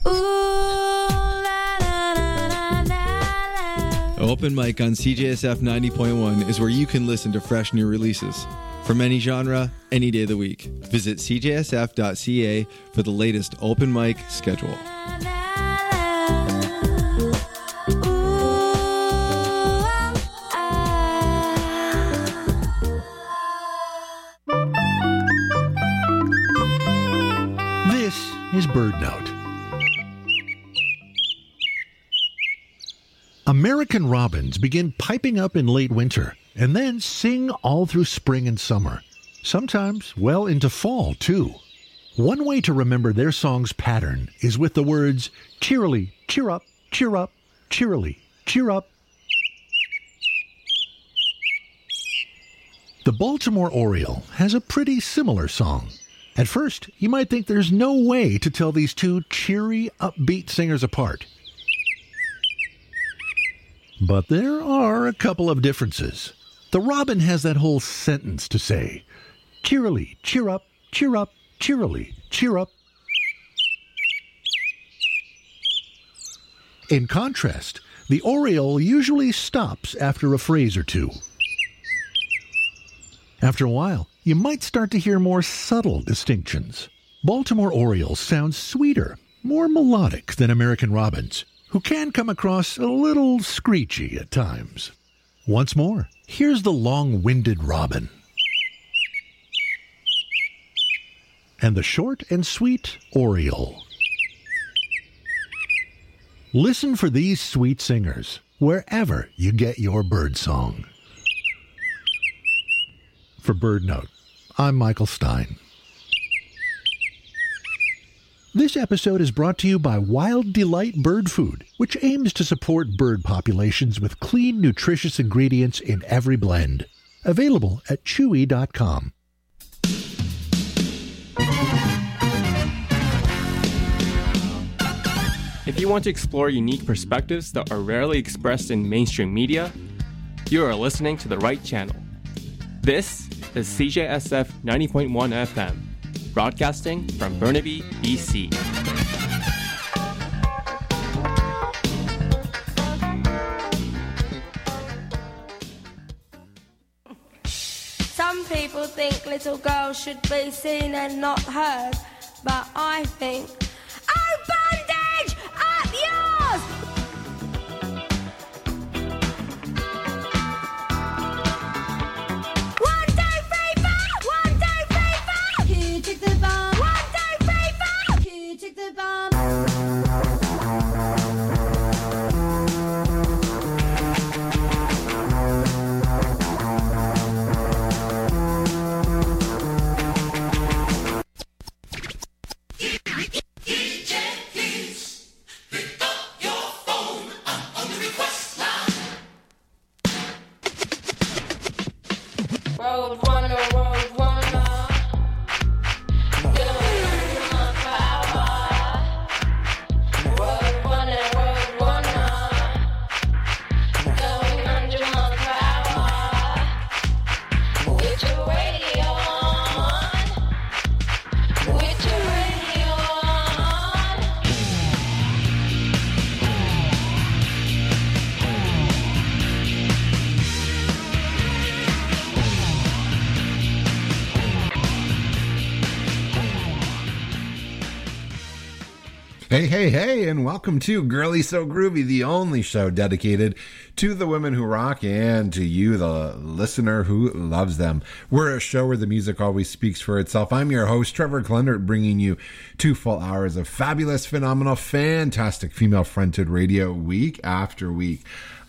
Open Mic on CJSF 90.1 is where you can listen to fresh new releases. From any genre, any day of the week. Visit cjsf.ca for the latest open mic schedule. This is Bird Note. American robins begin piping up in late winter and then sing all through spring and summer, sometimes well into fall, too. One way to remember their song's pattern is with the words, cheerily, cheer up, cheerily, cheer up. The Baltimore Oriole has a pretty similar song. At first, you might think there's no way to tell these two cheery, upbeat singers apart. But there are a couple of differences. The robin has that whole sentence to say, cheerily, cheer up, cheerily, cheer up. In contrast, the oriole usually stops after a phrase or two. After a while, you might start to hear more subtle distinctions. Baltimore orioles sound sweeter, more melodic than American robins, who can come across a little screechy at times. Once more, here's the long-winded robin. And the short and sweet oriole. Listen for these sweet singers wherever you get your bird song. For Bird Note, I'm Michael Stein. This episode is brought to you by Wild Delight Bird Food, which aims to support bird populations with clean, nutritious ingredients in every blend. Available at chewy.com. If you want to explore unique perspectives that are rarely expressed in mainstream media, you are listening to the right channel. This is CJSF 90.1 FM. Broadcasting from Burnaby, BC. Some people think little girls should be seen and not heard, but I think, oh, bandage! Up yours! Hey, and welcome to Girly So Groovy, the only show dedicated to the women who rock and to you, the listener who loves them. We're a show where the music always speaks for itself. I'm your host, Trevor Glendert, bringing you 2 full hours of fabulous, phenomenal, fantastic female-fronted radio week after week.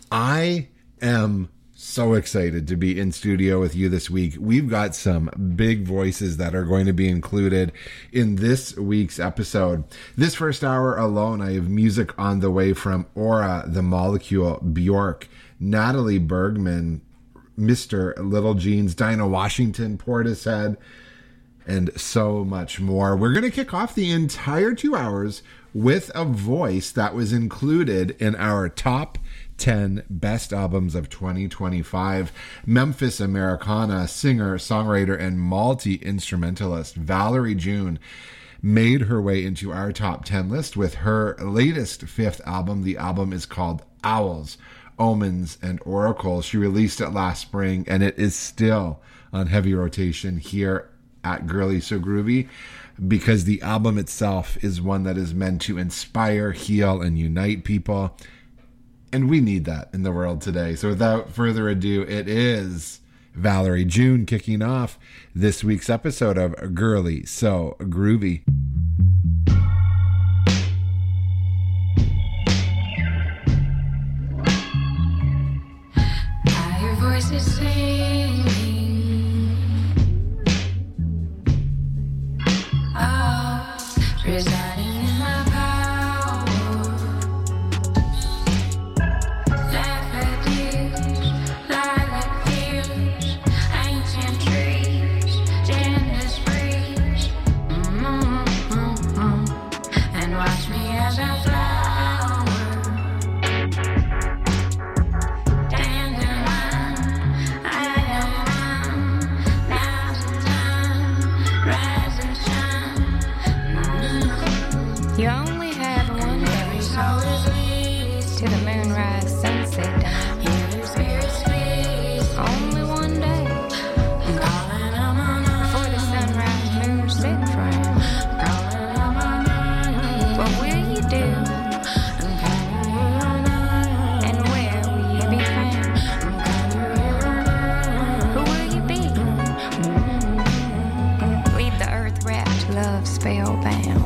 I am so excited to be in studio with you this week. We've got some big voices that are going to be included in this week's episode. This first hour alone, I have music on the way from Aura, The Molecule, Bjork, Natalie Bergman, Mr. Little Jeans, Dinah Washington, Portishead, and so much more. We're going to kick off the entire 2 hours with a voice that was included in our top 10 best albums of 2025. Memphis Americana singer, songwriter, and multi-instrumentalist Valerie June made her way into our top 10 list with her latest 5th album. The album is called Owls, Omens, and Oracles. She released it last spring, and it is still on heavy rotation here at Girly So Groovy, because the album itself is one that is meant to inspire, heal, and unite people. And we need that in the world today. So without further ado, it is Valerie June kicking off this week's episode of Girly So Groovy. I hear voices singing, residing in my power. Laugh at tears, lilac fields, ancient trees, genius breeze. And watch me as I flower. Dandelion, I am now's the time, rise and shine. You only have one day to the moonrise, sunset time. Only one day before the sunrise, moonset frame. What will you do? And where will you be found? Who will you be? Leave the earth-wrapped love spellbound.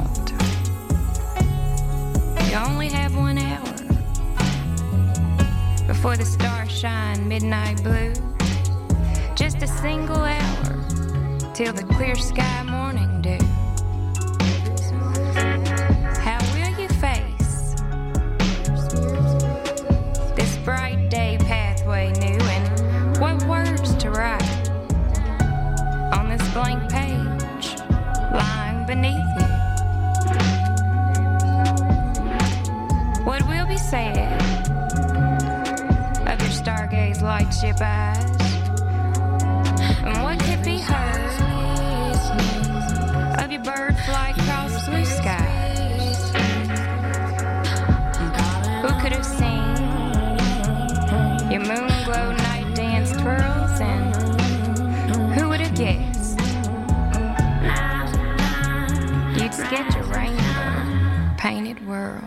You only have 1 hour before the stars shine midnight blue. Just a single hour till the clear sky morning dew. How will you face this bright day pathway new, and what words to write on this blank page lying beneath you? What will be said of your stargaze lightship eyes? And what could be heard of your bird flight across blue skies? Who could have seen your moon glow night dance twirls? And who would have guessed you'd sketch a rainbow painted world?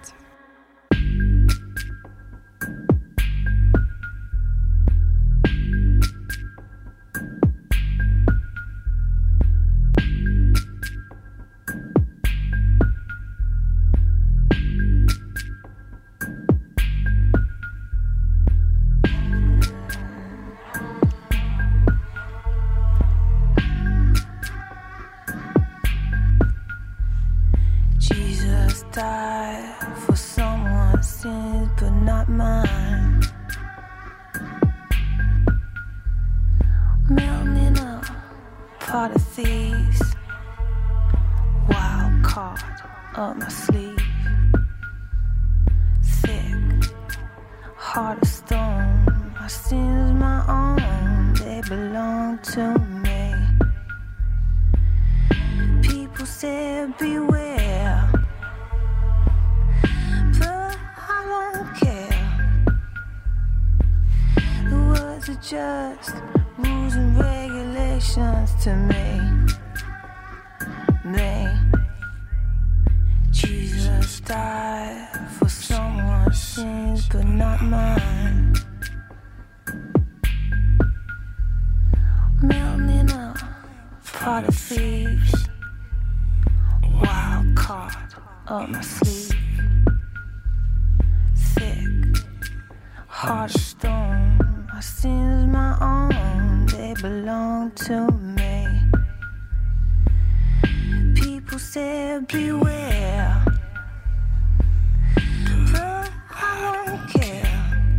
Die for someone's sins, but not mine. Melting in a pot of thieves, wild card up my sleeve. Thick, heart of stone, my sins my own, they belong to me. People say beware, are just rules and regulations to me. Jesus died for someone's sins, but not mine. Melting in a pot of thieves, wild card up my sleeve. Thick, heart of stone, my sins my own, they belong to me. People say beware, but I don't care.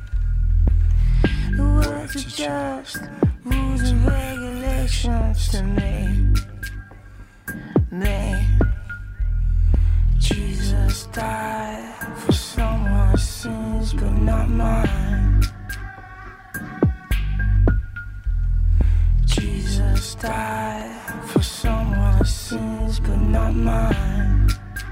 The words are just rules and regulations to me. Jesus died for someone's sins, but not mine. Jesus died for someone's sins, but not mine.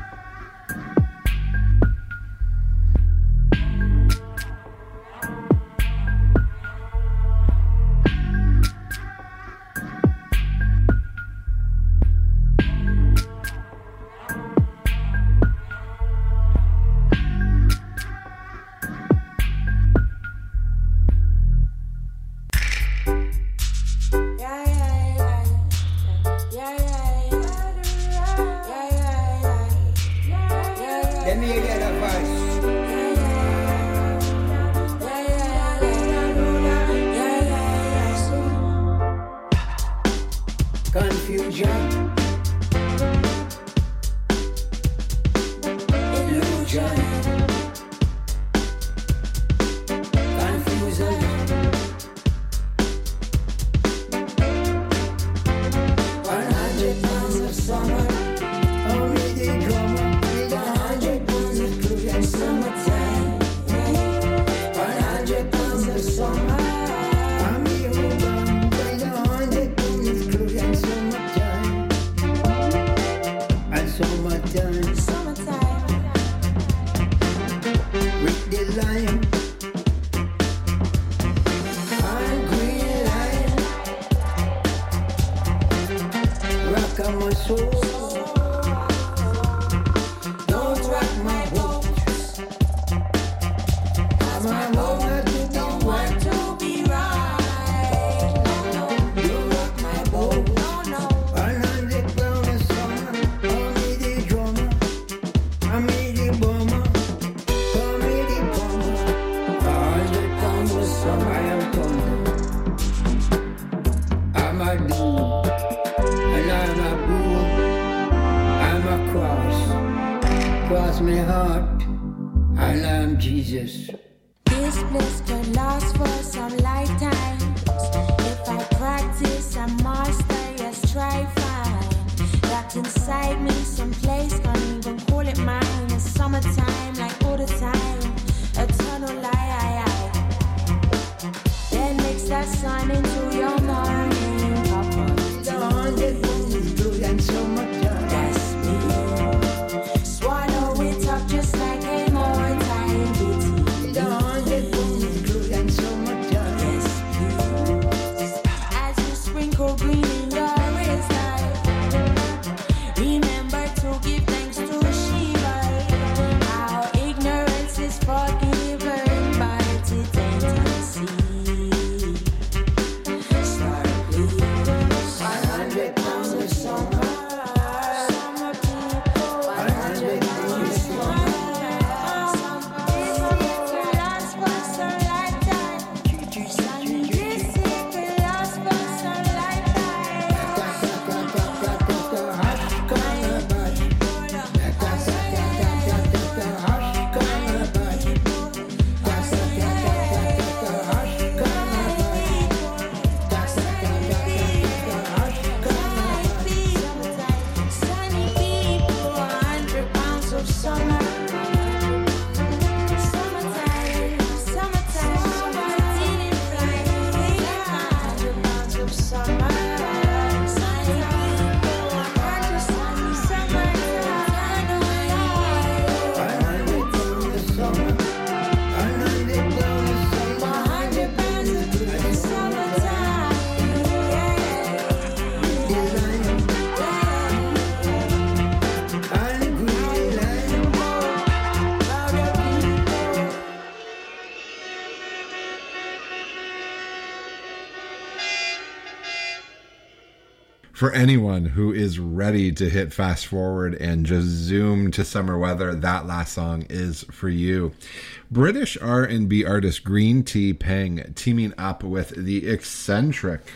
For anyone who is ready to hit fast forward and just zoom to summer weather, that last song is for you. British R&B artist Green Tea Peng teaming up with the eccentric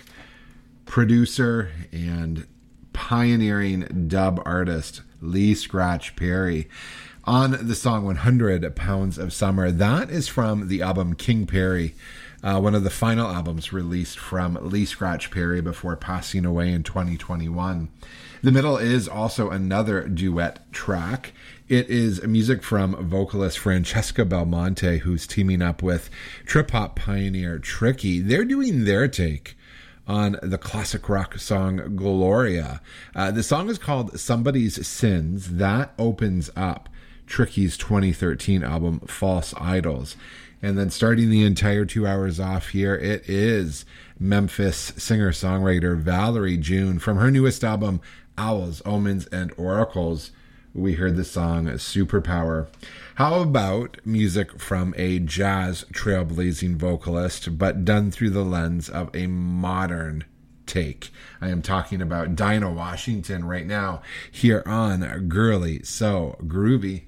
producer and pioneering dub artist Lee Scratch Perry on the song 100 Pounds of Summer. That is from the album King Perry, one of the final albums released from Lee Scratch Perry before passing away in 2021. The middle is also another duet track. It is music from vocalist Francesca Belmonte, who's teaming up with trip-hop pioneer Tricky. They're doing their take on the classic rock song Gloria. The song is called Somebody's Sins. That opens up Tricky's 2013 album False Idols. And then starting the entire 2 hours off here, it is Memphis singer-songwriter Valerie June from her newest album Owls, Omens, and Oracles. We heard the song Superpower. How about music from a jazz trailblazing vocalist, but done through the lens of a modern take? I am talking about Dinah Washington right now here on Girly So Groovy.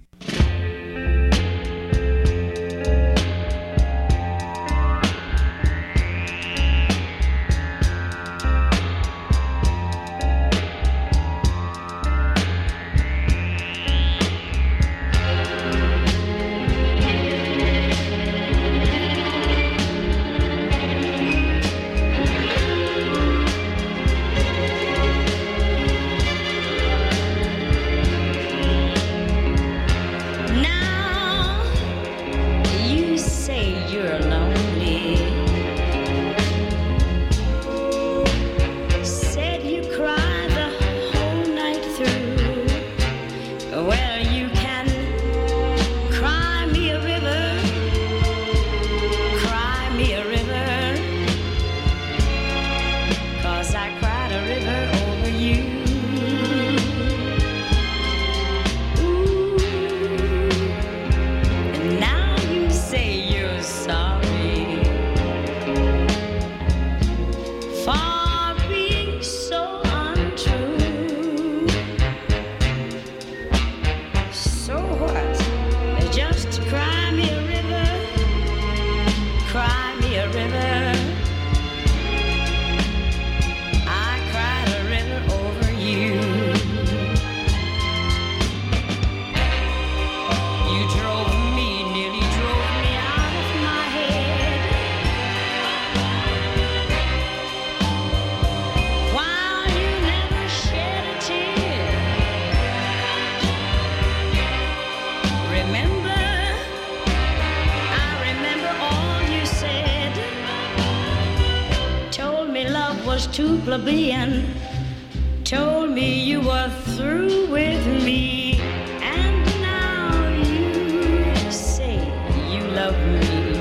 Too plebeian, told me you were through with me, and now you say you love me.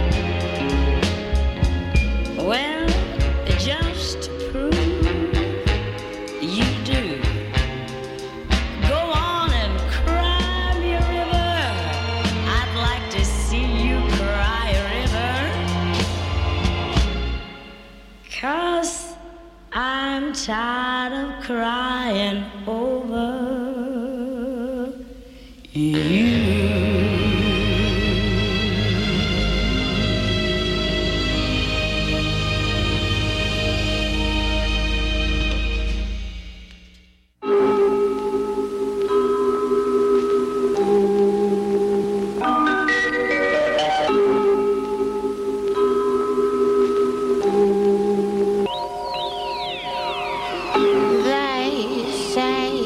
Well, just to prove you do, go on and cry me a river. I'd like to see you cry a river, 'cause I'm tired of crying over you. They say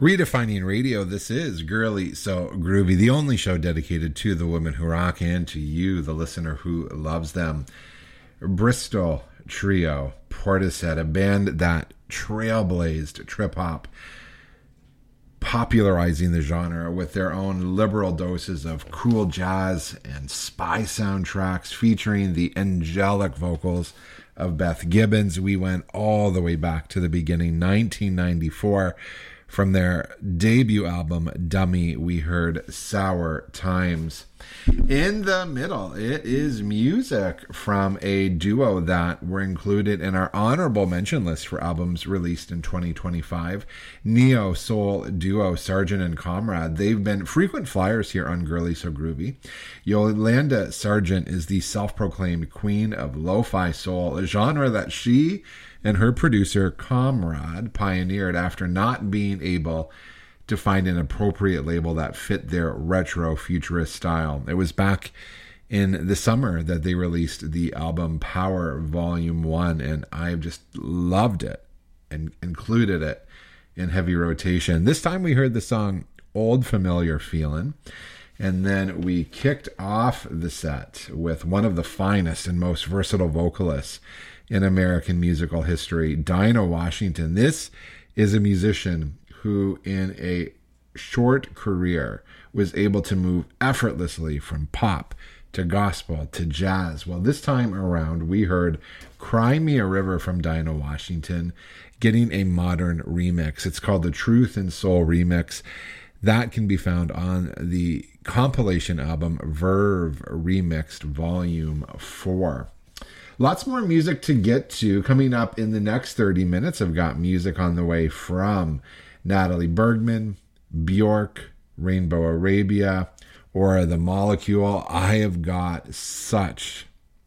Redefining radio, this is Girly So Groovy, the only show dedicated to the women who rock and to you, the listener who loves them. Bristol trio, Portishead, a band that trailblazed trip-hop, popularizing the genre with their own liberal doses of cool jazz and spy soundtracks featuring the angelic vocals of Beth Gibbons. We went all the way back to the beginning, 1994. From their debut album, Dummy, we heard Sour Times. In the middle, it is music from a duo that were included in our honorable mention list for albums released in 2025. Neo-soul duo Sargent and Comrade. They've been frequent flyers here on Girly So Groovy. Yolanda Sargent is the self-proclaimed queen of lo-fi soul, a genre that she and her producer Comrade pioneered after not being able to find an appropriate label that fit their retro futurist style. It was back in the summer that they released the album Power Volume 1, and I've just loved it and included it in heavy rotation. This time we heard the song Old Familiar Feelin', and then we kicked off the set with one of the finest and most versatile vocalists in American musical history, Dinah Washington. This is a musician who in a short career was able to move effortlessly from pop to gospel to jazz. Well, this time around, we heard Cry Me a River from Dinah Washington getting a modern remix. It's called the Truth and Soul Remix. That can be found on the compilation album Verve Remixed Volume 4. Lots more music to get to. Coming up in the next 30 minutes, I've got music on the way from Natalie Bergman, Bjork, Rainbow Arabia, or The Molecule. I have got such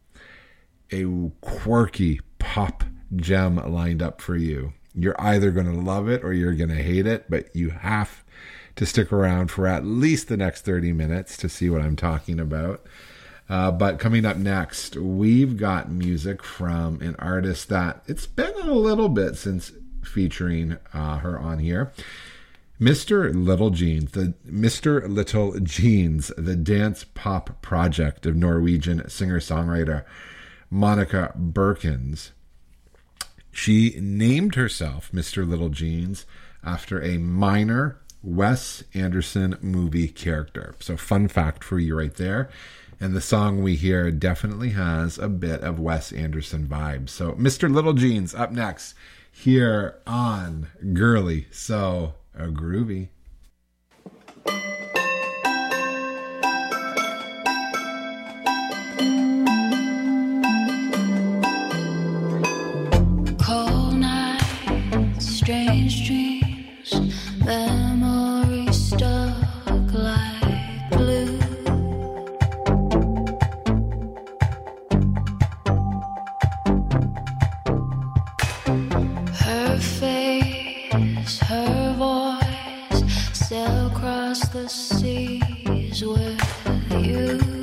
a quirky pop gem lined up for you. You're either going to love it or you're going to hate it, but you have to stick around for at least the next 30 minutes to see what I'm talking about. But coming up next, we've got music from an artist that it's been a little bit since featuring her on here. Mr. Little Jeans, the dance pop project of Norwegian singer-songwriter Monica Berkins. She named herself Mr. Little Jeans after a minor Wes Anderson movie character. So fun fact for you right there. And the song we hear definitely has a bit of Wes Anderson vibes. So Mr. Little Jeans up next here on Girly So Groovy. Cold nights, strange dreams, memories stuck like glue. Her face, her voice, sail across the seas with you.